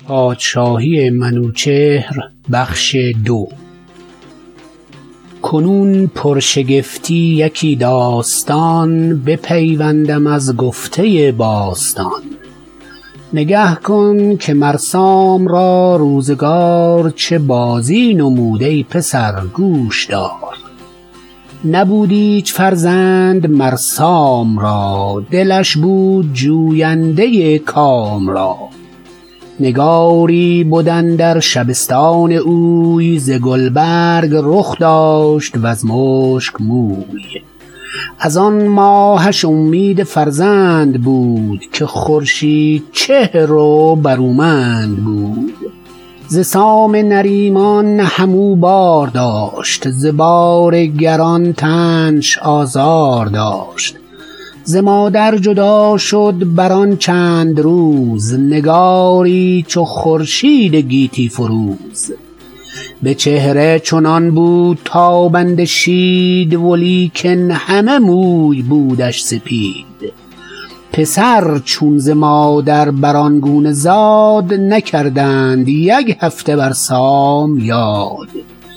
پادشاهی منوچهر بخش 2. کنون پرشگفتی یکی داستان، بپیوندم از گفته باستان. نگه کن که مر سام را روزگار، چه بازی نمود ای پسر گوش دار. نبود ایچ فرزند مر سام را، دلش بود جوینده کام را. نگاری بد اندر شبستان اوی، ز گلبرگ رخ داشت وز مشک موی. از آن ماهش امید فرزند بود، که خورشید چهر و برومند بود. ز سام نریمان همو بار داشت، ز بار گران تنش آزار داشت. ز مادر جدا شد بران چند روز، نگاری چو خورشید گیتی فروز. به چهره چنان بود تابنده شید، ولیکن همه موی بودش سپید. پسر چون ز مادر بران گونه زاد، نکردند یک هفته بر سام یاد.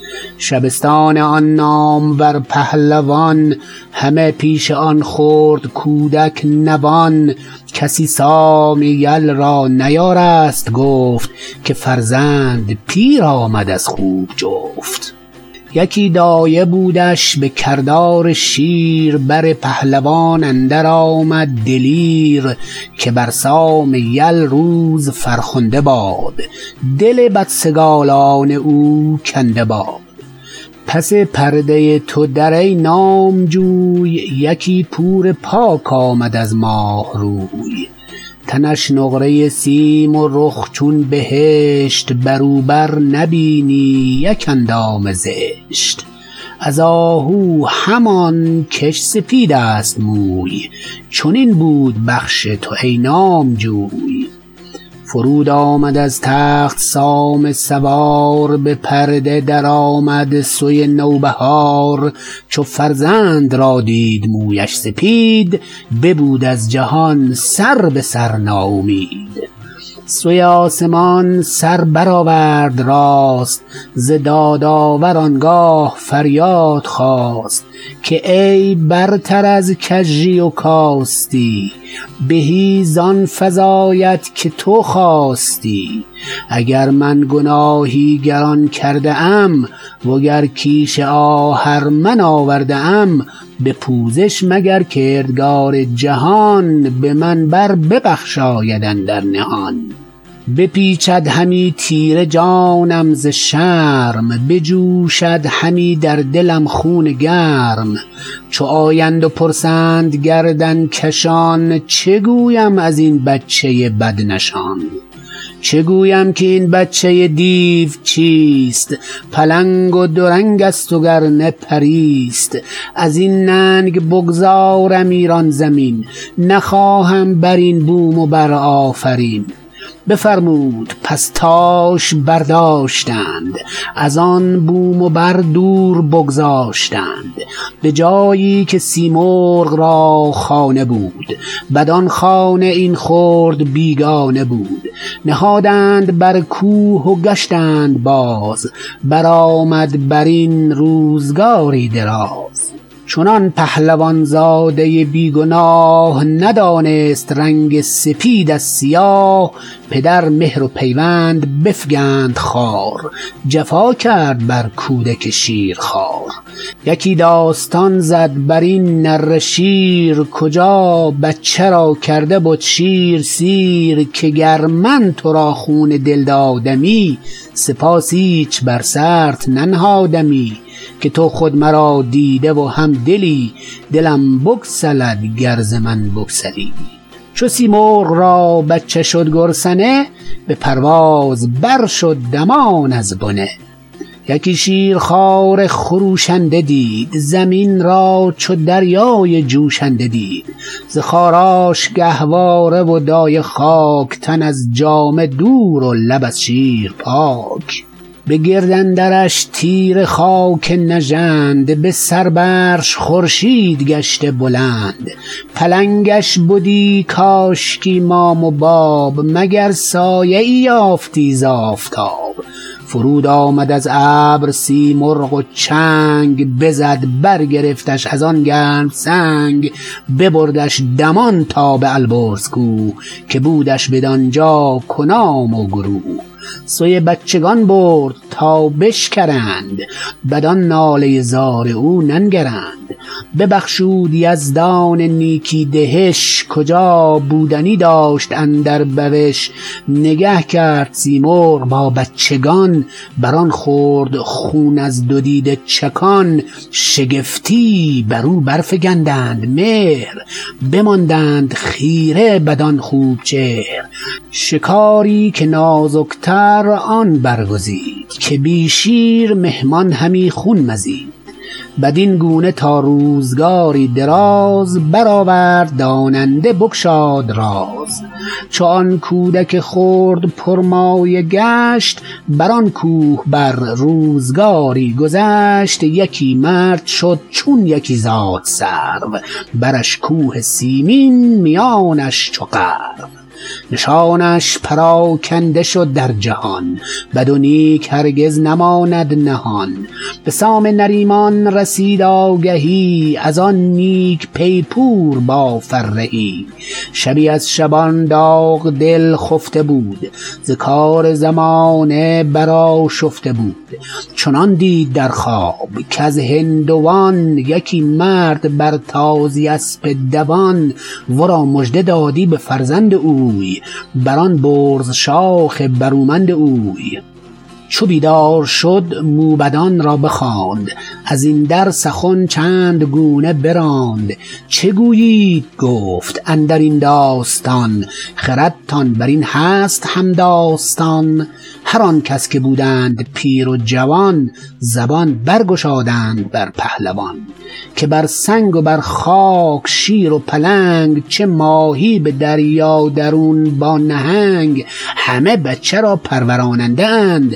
شبستان آن نامور پهلوان، همه پیش آن خرد کودک نوان. کسی سام یل را نیارست گفت، که فرزند پیر آمد از خوب جفت. یکی دایه بودش به کردار شیر، بر پهلوان اندر آمد دلیر. که بر سام یل روز فرخنده باد، دل بدسگالان او کنده باد. پس پرده تو در ای نامجوی، یکی پور پاک آمد از ماه روی. تنش نقره سیم و رخ چون بهشت، بروبر نبینی یک اندام زشت. از آهو همان کش سپید است موی، چنین بود بخش تو ای نامجوی. فرود آمد از تخت سام سوار، به پرده در آمد سوی نوبهار. چو فرزند را دید مویش سپید، ببود از جهان سر به سر ناامید. سوی آسمان سر برآورد راست، ز دادآور آنگاه فریاد خواست. که ای برتر از کژی و کاستی، بهی زان فزاید که تو خواستی. اگر من گناهی گران کرده ام، وگر کیش آهرمن آورده ام. به پوزش مگر کردگار جهان، به من بر ببخشاید اندر نهان. بپیچد همی تیره جانم ز شرم، بجوشد همی در دلم خون گرم. چو آیند و پرسند گردن کشان، چه گویم از این بچه بدنشان. چه گویم که این بچه دیو چیست، پلنگ و درنگ است و گرنه پریست. از این ننگ بگذارم ایران زمین، نخواهم بر این بوم و بر آفرین. بفرمود پس تاش برداشتند، از آن بوم و بر دور بگذاشتند. به جایی که سیمرغ را خانه بود، بدان خانه این خرد بیگانه بود. نهادند بر کوه و گشتند باز، برآمد بر این روزگاری دراز. چنان پهلوان زاده بیگناه، ندانست رنگ سپید از سیاه. پدر مهر و پیوند بفگند خوار، جفا کرد بر کودک شیرخوار. یکی داستان زد بر این نره شیر، کجا بچه را کرده بد شیر سیر. که گر من تو را خون دل دادمی، سپاس ایچ بر سرت ننهادمی. که تو خود مرا دیده و هم دلی، دلم بگسلد گر ز من بگسلی. چو سیمرغ را بچه شد گرسنه، به پرواز بر شد دمان از بنه. یکی شیرخواره خروشنده دید، زمین را چو دریای جوشنده دید. ز خاراش گهواره و دایه خاک، تن از جامه دور و لب از شیر پاک. به گردندرش تیر خاک نژند، به سربرش خورشید گشته بلند. پلنگش بودی کاشکی مام و باب، مگر سایه ای یافتی ز آفتاب. فرود آمد از ابر سیمرغ و چنگ، بزد برگرفتش از آن گرم سنگ. ببردش دمان تا به البرز کوه، که بودش بدانجا کنام و گروه. سوی بچگان برد تا بشکرند، بدان ناله زار او ننگرند. ببخشود یزدان نیکی دهش، کجا بودنی داشت اندر بوش. نگه کرد سیمرغ با بچگان، بران خورد خون از دو دیده چکان. شگفتی برو برفگندند مهر، بماندند خیره بدان خوب چهر. شکاری که نازکتر آن برگزید، که بی شیر مهمان همی خون مزید. بدین گونه تا روزگاری دراز، برآورد داننده بگشاد راز. چو آن کودک خرد پرمایه گشت، بران کوه بر روزگاری گذشت. یکی مرد شد چون یکی زاد سرو، برش کوه سیمین میانش چو غرو. نشانش پراکنده شد در جهان، بد و نیک هرگز نماند نهان. به سام نریمان رسید آگهی، از آن نیک پیپور با فرهی. شبی از شبان داغ دل خفته بود، ز کار زمانه برآشفته بود. چنان دید در خواب کز هندوان، یکی مرد بر تازی اسپ دوان. ورا مژده دادی به فرزند اوی، بران برز شاخ برومند اوی. چو بیدار شد موبدان را بخواند، از این در سخن چند گونه براند. چه گویید گفت اندر این داستان، خردتان بر این هست هم داستان. هر آن کس که بودند پیر و جوان، زبان برگشادند بر پهلوان. که بر سنگ و بر خاک شیر و پلنگ، چه ماهی به دریا درون با نهنگ. همه بچه را پروراننده اند،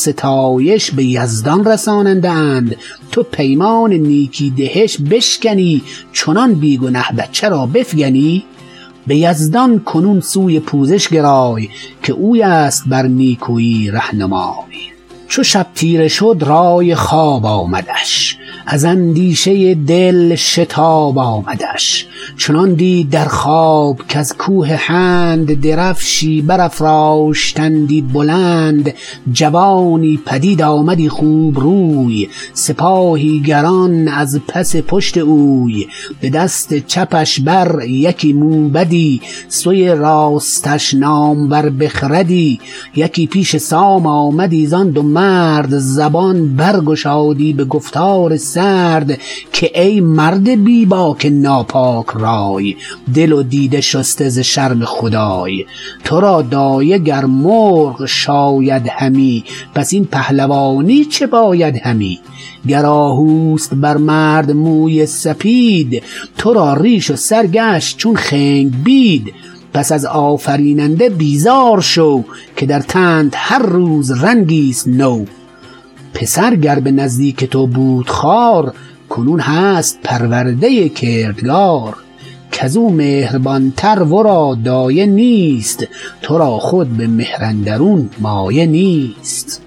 ستایش به یزدان رساننده اند. تو پیمان نیکی دهش بشکنی، چنان بیگنه بچه را بفگنی. به یزدان کنون سوی پوزش گرای، که اوی است بر نیکویی رهنمای. چو شب تیره شد رای خواب آمدش، از اندیشه دل شتاب آمدش. چنان دید در خواب که از کوه هند، درفشی برافراشتندی بلند. جوانی پدید آمدی خوب روی، سپاهی گران از پس پشت اوی. به دست چپش بر یکی موبدی، سوی راستش نامور بخردی. یکی پیش سام آمدی زان دو مرد، زبان برگشادی به گفتار سرد. که ای مرد بی باک ناپاک رای، دل و دیده شسته ز شرم خدای. تو را دایه گر مرغ شاید همی، پس این پهلوانی چه باید همی. گر آهوست بر مرد موی سپید، تو را ریش و سر گشت چون خنگ بید. پس از آفریننده بیزار شو، که در تنت هر روز رنگیست نو. پسر گر به نزدیک تو بود خوار، کنون هست پرورده کردگار. کزو مهربان تر ورا دایه نیست، تو را خود به مهر اندرون مایه نیست.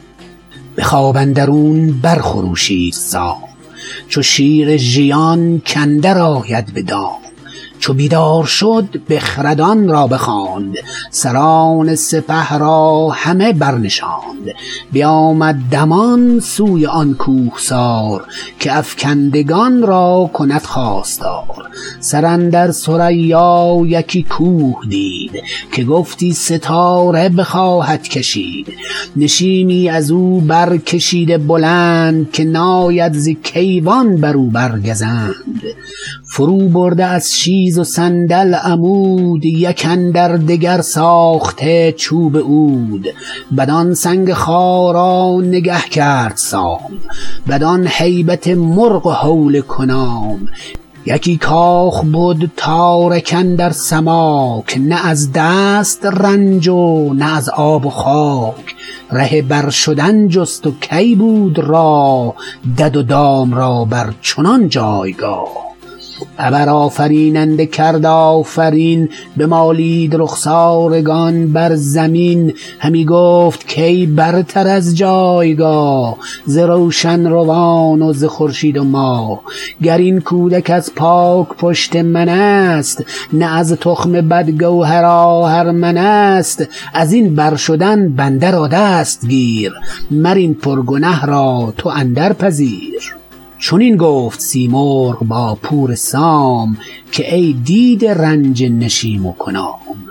به خواب اندرون برخروشید سام، چو شیر ژیان کاندر آید به دام. چو بیدار شد بخردان را بخواند، سران سپه را همه برنشاند. بیامد دمان سوی آن کوهسار، که افکندگان را کند خواستار. سر اندر ثریا یکی کوه دید، که گفتی ستاره بخواهد کشید. نشیمی از او برکشیده بلند، که ناید ز کیوان بر او برگزند. فرو برده از شیز و صندل عمود، یک اندر دگر ساخته چوب عود. بدان سنگ خارا نگه کرد سام، بدان هیبت مرغ و هول کنام. یکی کاخ بود تارک اندر سماک، نه از دست رنج و نه از آب و خاک. ره بر شدن جست و کی بود راه، دد و دام را بر چنان جایگاه. ابر آفریننده کرد آفرین، بمالید رخسارگان بر زمین. همی گفت کی برتر از جایگاه، ز روشن روان و ز خورشید و ماه. گر این کودک از پاک پشت من است، نه از تخم بدگوهر آهرمن است. از این بر شدن بنده را دست گیر، مر این پرگنه را تو اندر پذیر. چون این گفت سیمرغ با پور سام، که ای دیده رنج نشیم و کنام.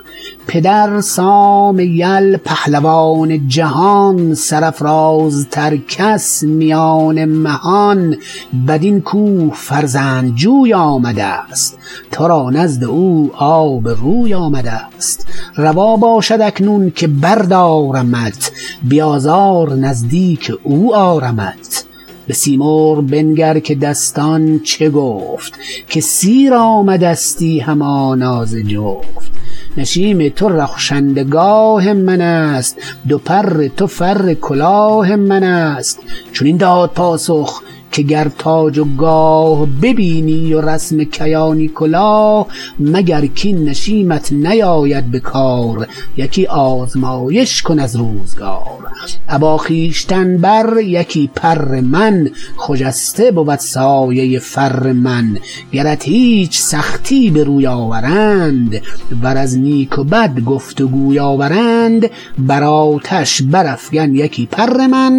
پدر سام یل پهلوان جهان، سرافرازتر کس میان مهان. بدین کوه فرزند جوی آمده است، تو را نزد او آب روی آمده است. روا باشد اکنون که بردارمت، بیازار نزدیک او آرمت. به سیمرغ بنگر که دستان چه گفت، که سیر آمدستی همانا ز جفت. نشیم تو رخشندگاه من است، دو پر تو فر کلاه من است. چون این داد پاسخ که گر تاج و گاه، ببینی و رسم کیانی کلاه. مگر کین نشیمت نیاید به کار، یکی آزمایش کن از روزگار. ابا خویشتن بر یکی پر من، خجسته بود سایه فر من. گرت هیچ سختی به روی آورند، ور از نیک و بد گفتگوی آورند. بر آتش برافگن یکی پر من،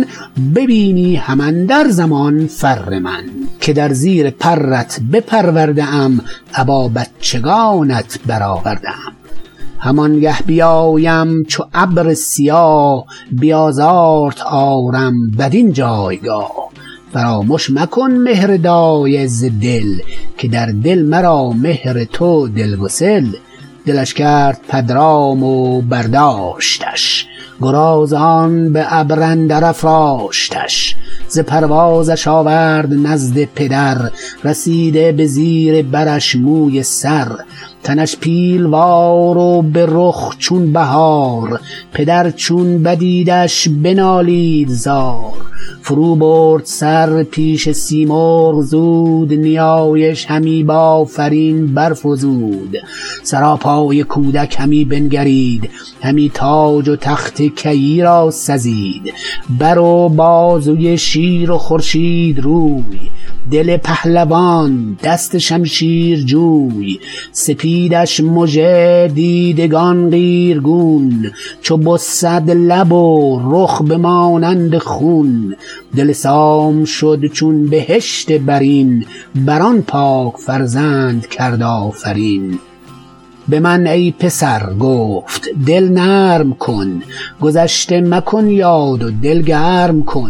ببینی هم اندر زمان فر من. که در زیر پرت بپرورده ام، ابا بچگانت برآورده ام. همانگه بیایم چو ابر سیاه، بیازارت آرم بدین جایگاه. فراموش مکن مهر دایه ز دل، که در دل مرا مهر تو دلگسل. دلش کرد پدرام و برداشتش، گرازان به ابر اندر افراشتش. ز پروازش آورد نزد پدر، رسیده به زیر برش موی سر. تنش پیلوار و به رخ چون بهار، پدر چون بدیدش بنالید زار. فرو برد سر پیش سیمرغ زود، نیایش همی بافرین برفزود. سراپای کودک همی بنگرید، همی تاج و تخت کیی را سزید. بر و بازوی شیر و خورشید روی، دل پهلوان دست شمشیر جوی. سپیدش مژه دیدگان قیرگون، چو بسد لب و رخ بمانند خون. دل سام شد چون بهشت برین، بران پاک فرزند کرد آفرین. به من ای پسر گفت دل نرم کن، گذشته مکن یاد و دل گرم کن.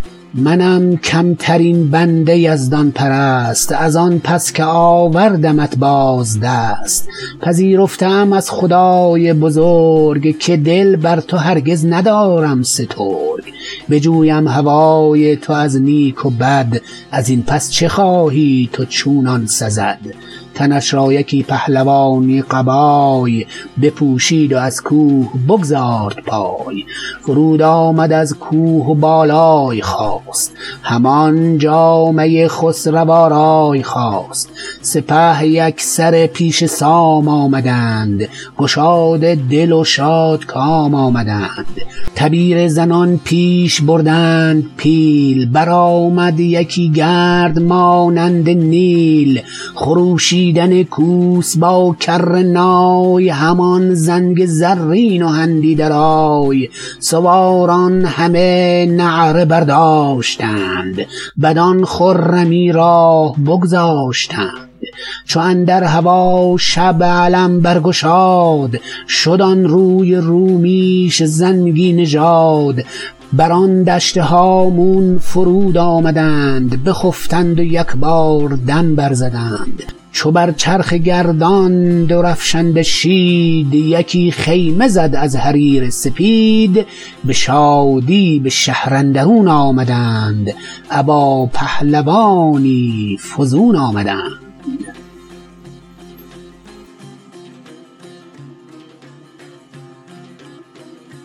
منم کمترین بنده یزدان پرست، از آن پس که آوردمت باز دست. پذیرفتم از خدای بزرگ، که دل بر تو هرگز ندارم سترگ. بجویم هوای تو از نیک و بد، از این پس چه خواهی تو چونان سزد. تنش را یکی پهلوانی قبای، بپوشید و از کوه بگذارد پای. فرود آمد از کوه و بالای خواست، همان جامه خسروآرای خواست. سپه یک سر پیش سام آمدند، گشاد دل و شاد کام آمدند. تبیر زنان پیش بردند پیل، برآمد یکی گرد مانند نیل. خروشیدن کوس با کر نای، همان زنگ زرین و هندی درای. سواران همه نعره برداشتند، بدان خرمی راه بگذاشتند. چو اندر هوا شب علم برگشاد، شد آن روی رومیش زنگی نژاد. بران دشت هامون فرود آمدند، بخفتند و یک بار دم برزدند. چو بر چرخ گردان درفشنده شید، یکی خیمه زد از حریر سپید. به شادی به شهر اندرون آمدند، ابا پهلوانی فزون آمدند.